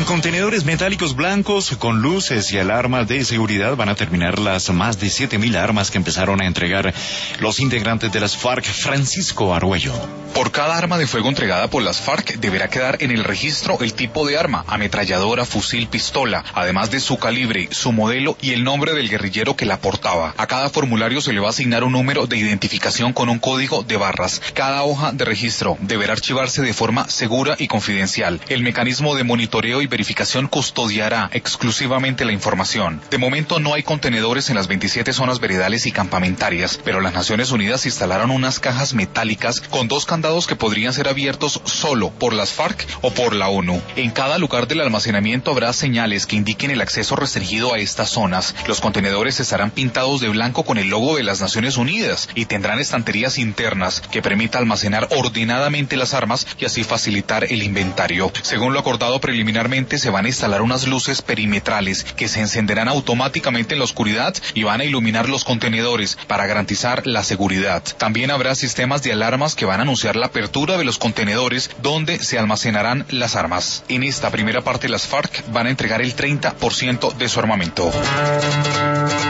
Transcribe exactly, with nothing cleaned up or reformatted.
Con contenedores metálicos blancos, con luces y alarmas de seguridad van a terminar las más de siete mil armas que empezaron a entregar los integrantes de las FARC. Francisco Arguello. Por cada arma de fuego entregada por las FARC deberá quedar en el registro el tipo de arma, ametralladora, fusil, pistola, además de su calibre, su modelo y el nombre del guerrillero que la portaba. A cada formulario se le va a asignar un número de identificación con un código de barras. Cada hoja de registro deberá archivarse de forma segura y confidencial. El mecanismo de monitoreo y verificación custodiará exclusivamente la información. De momento no hay contenedores en las veintisiete zonas veredales y campamentarias, pero las Naciones Unidas instalaron unas cajas metálicas con dos candados que podrían ser abiertos solo por las FARC o por la ONU. En cada lugar del almacenamiento habrá señales que indiquen el acceso restringido a estas zonas. Los contenedores estarán pintados de blanco con el logo de las Naciones Unidas y tendrán estanterías internas que permita almacenar ordenadamente las armas y así facilitar el inventario. Según lo acordado preliminarmente, se van a instalar unas luces perimetrales que se encenderán automáticamente en la oscuridad y van a iluminar los contenedores para garantizar la seguridad. También habrá sistemas de alarmas que van a anunciar la apertura de los contenedores donde se almacenarán las armas. En esta primera parte, las FARC van a entregar el treinta por ciento de su armamento.